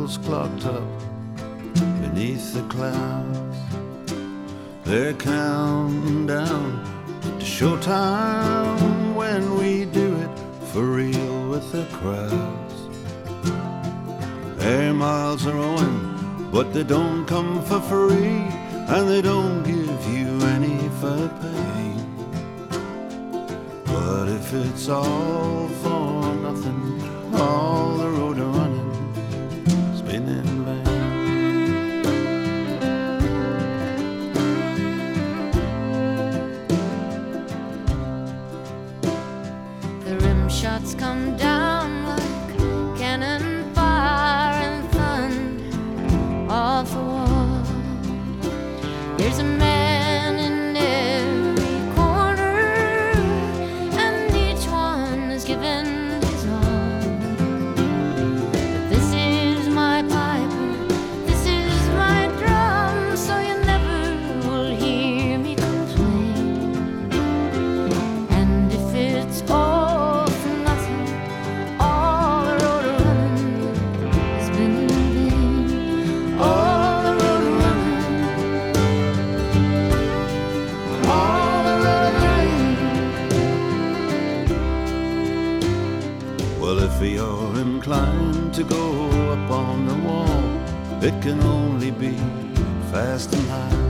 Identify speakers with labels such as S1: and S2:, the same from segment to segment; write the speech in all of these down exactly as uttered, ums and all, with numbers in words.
S1: vehicles clocked up beneath the clouds. They're counting down to showtime when we do it for real with the crowds. Air miles are owing, but they don't come for free, and they don't give you any for pay. But if it's all for nothing, all the road running has been in vain.
S2: The rim shots come down like cannon fire and thunder off the wall. There's a man in every corner, and each one is given his all. But this is my piper, this is my drum, so you never will hear me complain. And if it's all for nothing, all the road running has been in vain. All the road running, all the road running.
S1: Well, if you're inclined to go up on the wall, it can only be fast and high.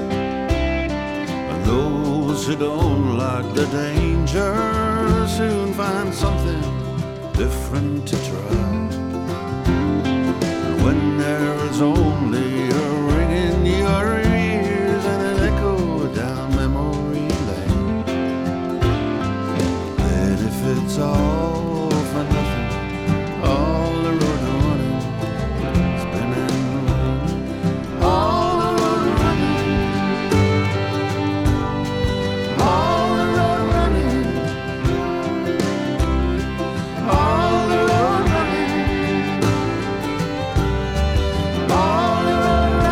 S1: And those who don't like the danger soon find something different to try. And when there is only a ring in your ears and an echo down memory lane, then if it's all for nothing, all the road running has been in vain. All the road running, all the road running, all the road running,
S2: All the road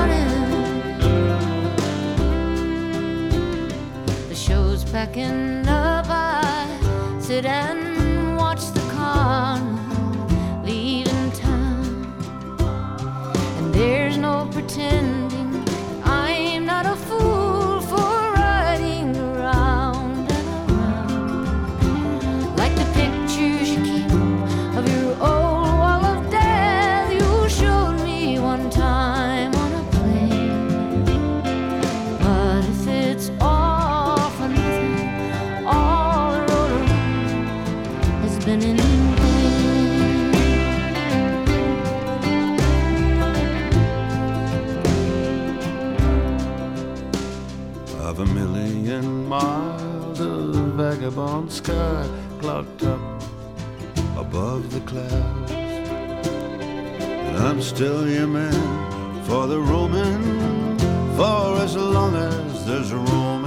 S2: running. The show's packing up, I sit and watch the car leaving town. And there's no pretending I'm not a fool for riding around and around. Like the pictures you keep of your old wall of death you showed me one time on a plane. But if it's all for nothing, all the road around has been in vain.
S1: Of a million miles of vagabond sky clocked up above the clouds, and I'm still your man for the roaming, for as long as there's room.